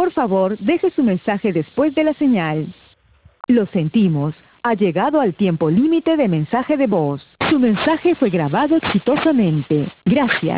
Por favor, deje su mensaje después de la señal. Lo sentimos. Ha llegado al tiempo límite de mensaje de voz. Su mensaje fue grabado exitosamente. Gracias.